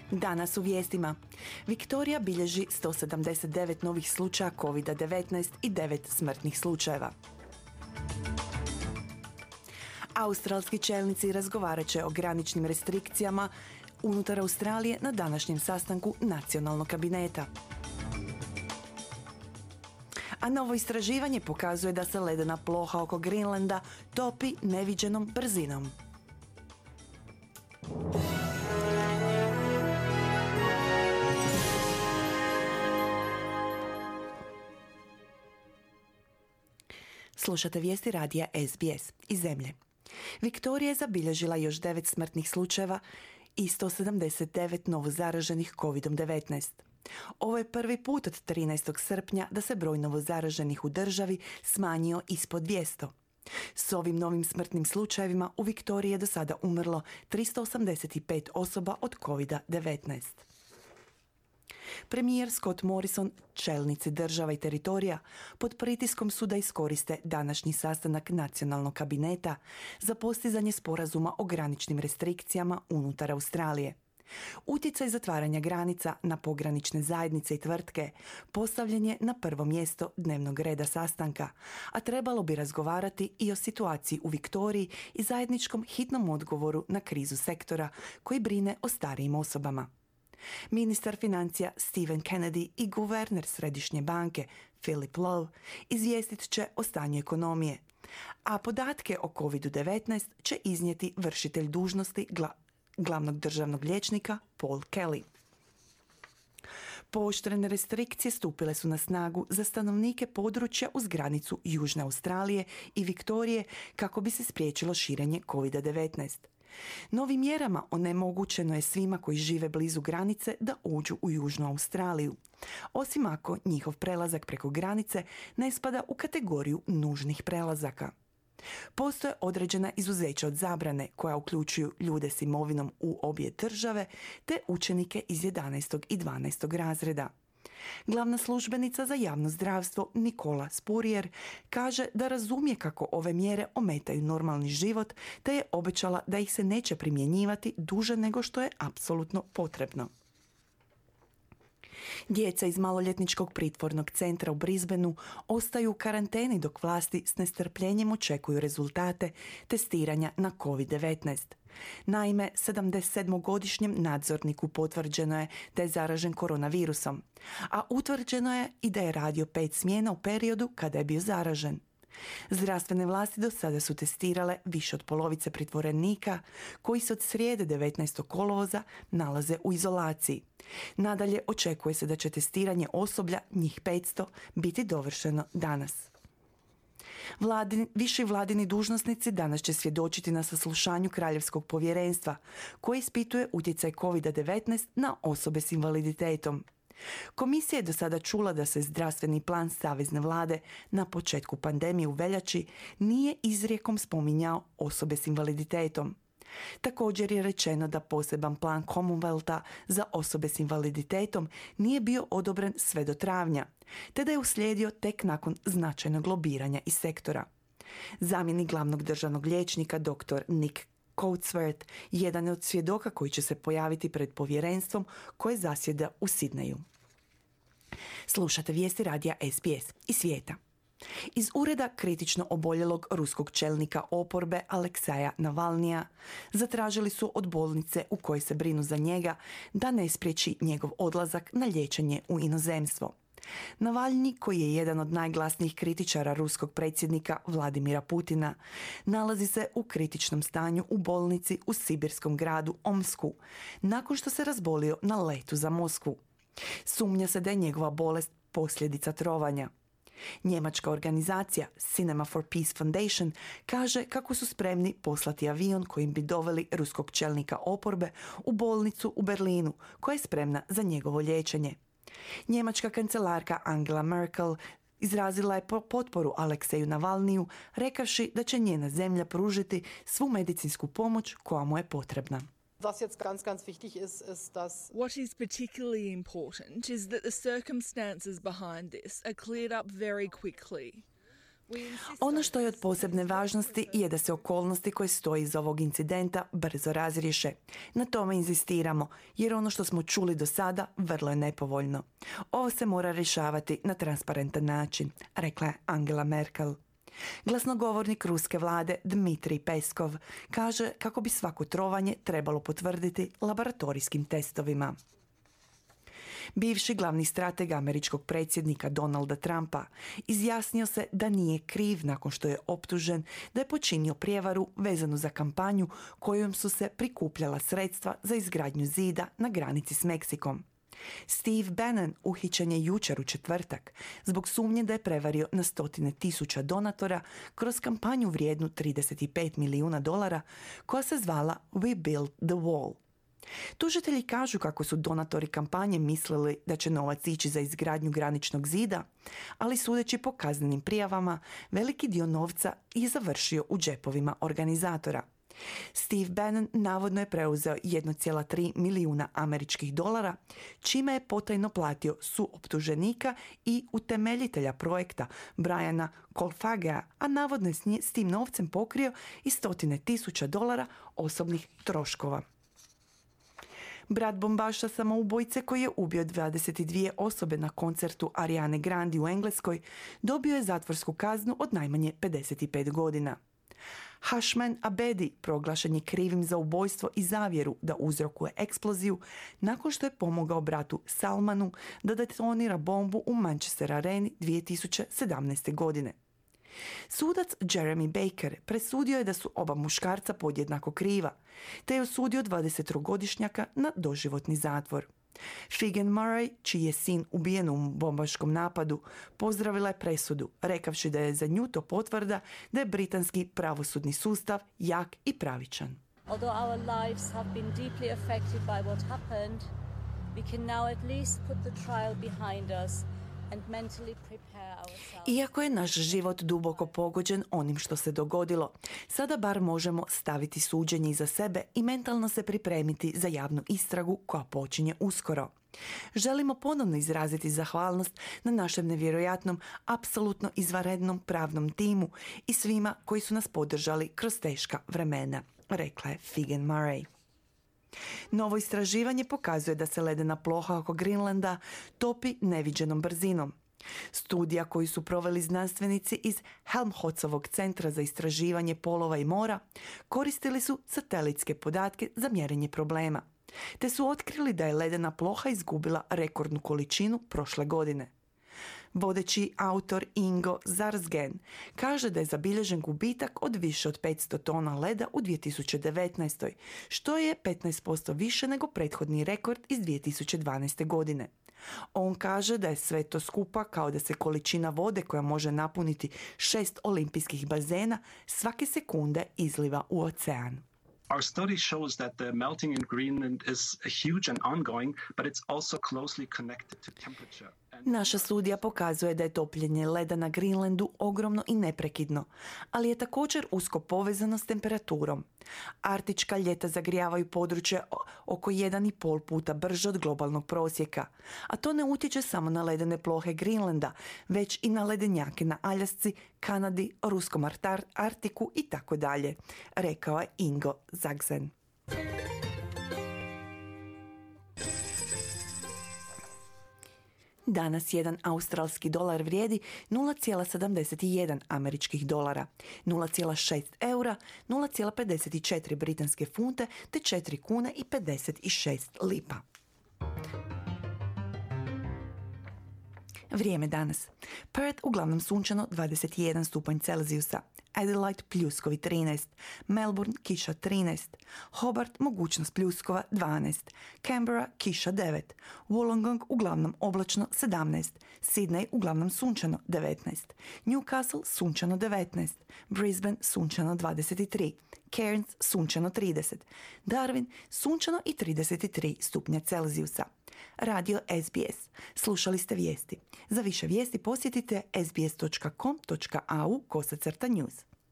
Danas u vijestima. Viktorija bilježi 179 novih slučaja COVID-19 i 9 smrtnih slučajeva. Australski čelnici razgovarat će o graničnim restrikcijama unutar Australije na današnjem sastanku nacionalnog kabineta. A novo istraživanje pokazuje da se ledena ploha oko Grenlanda topi neviđenom brzinom. Slušate vijesti radija SBS iz zemlje. Viktorija je zabilježila još 9 smrtnih slučajeva i 179 novozaraženih COVID-19. Ovo je prvi put od 13. srpnja da se broj novozaraženih u državi smanjio ispod 200. S ovim novim smrtnim slučajevima u Viktoriji je do sada umrlo 385 osoba od COVID-19. Premijer Scott Morrison, čelnici država i teritorija, pod pritiskom su da iskoriste današnji sastanak nacionalnog kabineta za postizanje sporazuma o graničnim restrikcijama unutar Australije. Utjecaj zatvaranja granica na pogranične zajednice i tvrtke postavljen je na prvo mjesto dnevnog reda sastanka, a trebalo bi razgovarati i o situaciji u Viktoriji i zajedničkom hitnom odgovoru na krizu sektora koji brine o starijim osobama. Ministar financija Stephen Kennedy i guverner Središnje banke Philip Lowe izvijestit će o stanju ekonomije, a podatke o COVID-19 će iznijeti vršitelj dužnosti glavnog državnog liječnika Paul Kelly. Pooštrene restrikcije stupile su na snagu za stanovnike područja uz granicu Južne Australije i Viktorije kako bi se spriječilo širenje COVID-19. Novim mjerama onemogućeno je svima koji žive blizu granice da uđu u Južnu Australiju, osim ako njihov prelazak preko granice ne spada u kategoriju nužnih prelazaka. Postoje određena izuzeća od zabrane koja uključuju ljude s imovinom u obje države te učenike iz 11. i 12. razreda. Glavna službenica za javno zdravstvo Nikola Spurrier kaže da razumije kako ove mjere ometaju normalni život te je obećala da ih se neće primjenjivati duže nego što je apsolutno potrebno. Djeca iz maloljetničkog pritvornog centra u Brisbaneu ostaju u karanteni dok vlasti s nestrpljenjem očekuju rezultate testiranja na COVID-19. Naime, 77-godišnjem nadzorniku potvrđeno je da je zaražen koronavirusom, a utvrđeno je i da je radio 5 smjena u periodu kada je bio zaražen. Zdravstvene vlasti do sada su testirale više od polovice pritvorenika koji se od srijede 19. kolovoza nalaze u izolaciji. Nadalje, očekuje se da će testiranje osoblja, njih 500, biti dovršeno danas. Viši vladini dužnosnici danas će svjedočiti na saslušanju Kraljevskog povjerenstva koje ispituje utjecaj COVID-19 na osobe s invaliditetom. Komisija je do sada čula da se zdravstveni plan savezne vlade na početku pandemije u veljači nije izrijekom spominjao osobe s invaliditetom. Također je rečeno da poseban plan Commonwealtha za osobe s invaliditetom nije bio odobren sve do travnja, te da je uslijedio tek nakon značajnog lobiranja iz sektora. Zamjenik glavnog državnog liječnika dr. Nick Coatsworth jedan je od svjedoka koji će se pojaviti pred povjerenstvom koje zasjeda u Sidneju. Slušate vijesti radija SBS iz svijeta. Iz ureda kritično oboljelog ruskog čelnika oporbe Alekseja Navalnija zatražili su od bolnice u kojoj se brinu za njega da ne spriječi njegov odlazak na liječenje u inozemstvo. Navalnji, koji je jedan od najglasnijih kritičara ruskog predsjednika Vladimira Putina, nalazi se u kritičnom stanju u bolnici u sibirskom gradu Omsku, nakon što se razbolio na letu za Moskvu. Sumnja se da je njegova bolest posljedica trovanja. Njemačka organizacija Cinema for Peace Foundation kaže kako su spremni poslati avion kojim bi doveli ruskog čelnika oporbe u bolnicu u Berlinu, koja je spremna za njegovo liječenje. Njemačka kancelarka Angela Merkel izrazila je potporu Alekseju Navalniju, rekavši da će njena zemlja pružiti svu medicinsku pomoć koja mu je potrebna. Was jetzt ganz wichtig ist, dass what is particularly important is that the circumstances behind this are cleared up very quickly. Ono što je od posebne važnosti je da se okolnosti koje stoji iza ovog incidenta brzo razriješe. Na tome inzistiramo, jer ono što smo čuli do sada vrlo je nepovoljno. Ovo se mora rješavati na transparentan način, rekla je Angela Merkel. Glasnogovornik ruske vlade Dmitrij Peskov kaže kako bi svako trovanje trebalo potvrditi laboratorijskim testovima. Bivši glavni strateg američkog predsjednika Donalda Trumpa izjasnio se da nije kriv nakon što je optužen da je počinio prijevaru vezanu za kampanju kojom su se prikupljala sredstva za izgradnju zida na granici s Meksikom. Steve Bannon uhićen je jučer u četvrtak zbog sumnje da je prevario na stotine tisuća donatora kroz kampanju vrijednu $35 milijuna koja se zvala We Build the Wall. Tužitelji kažu kako su donatori kampanje mislili da će novac ići za izgradnju graničnog zida, ali sudeći po kaznenim prijavama, veliki dio novca je završio u džepovima organizatora. Steve Bannon navodno je preuzeo 1,3 milijuna američkih dolara, čime je potajno platio suoptuženika i utemeljitelja projekta Briana Colfagea, a navodno je s tim novcem pokrio i stotine tisuća dolara osobnih troškova. Brat bombaša samoubojice koji je ubio 22 osobe na koncertu Ariane Grande u Engleskoj dobio je zatvorsku kaznu od najmanje 55 godina. Hashman Abedi proglašen je krivim za ubojstvo i zavjeru da uzrokuje eksploziju nakon što je pomogao bratu Salmanu da detonira bombu u Manchester Areni 2017. godine. Sudac Jeremy Baker presudio je da su oba muškarca podjednako kriva, te je osudio 23-godišnjaka na doživotni zatvor. Figen Murray, čiji je sin ubijen u bombaškom napadu, pozdravila je presudu, rekavši da je za nju to potvrda da je britanski pravosudni sustav jak i pravičan. Although our lives have been deeply affected by what happened, we can now at least put the trial behind us. Iako je naš život duboko pogođen onim što se dogodilo, sada bar možemo staviti suđenje iza sebe i mentalno se pripremiti za javnu istragu koja počinje uskoro. Želimo ponovno izraziti zahvalnost na našem nevjerojatnom, apsolutno izvanrednom pravnom timu i svima koji su nas podržali kroz teška vremena, rekla je Figen Murray. Novo istraživanje pokazuje da se ledena ploha oko Grenlanda topi neviđenom brzinom. Studija koju su proveli znanstvenici iz Helmholtzovog centra za istraživanje polova i mora koristili su satelitske podatke za mjerenje problema, te su otkrili da je ledena ploha izgubila rekordnu količinu prošle godine. Vodeći autor Ingo Zarsgen kaže da je zabilježen gubitak od više od 500 tona leda u 2019. što je 15% više nego prethodni rekord iz 2012. godine. On kaže da je sve to skupa kao da se količina vode koja može napuniti 6 olimpijskih bazena svake sekunde izliva u ocean. Our study shows that the melting in Greenland is huge and ongoing, but it's also closely connected to temperature. Naša studija pokazuje da je topljenje leda na Grenlandu ogromno i neprekidno, ali je također usko povezano s temperaturom. Arktička ljeta zagrijavaju područje oko 1,5 puta brže od globalnog prosjeka, a to ne utječe samo na ledene plohe Grenlanda, već i na ledenjake na Aljasci, Kanadi, Ruskom Arktiku i tako dalje, rekao je Ingo Zarsgen. Danas jedan australski dolar vrijedi 0,71 američkih dolara, 0,6 eura, 0,54 britanske funte te 4 kune i 56 lipa. Vrijeme danas. Perth uglavnom sunčano 21 stupanj Celzijusa. Adelaide pljuskovi 13, Melbourne kiša 13, Hobart mogućnost pljuskova 12, Canberra kiša 9, Wollongong uglavnom oblačno 17, Sydney uglavnom sunčano 19, Newcastle sunčano 19, Brisbane sunčano 23, Cairns sunčano 30, Darwin sunčano i 33 stupnja Celzijusa. Radio SBS. Slušali ste vijesti. Za više vijesti posjetite sbs.com.au/news.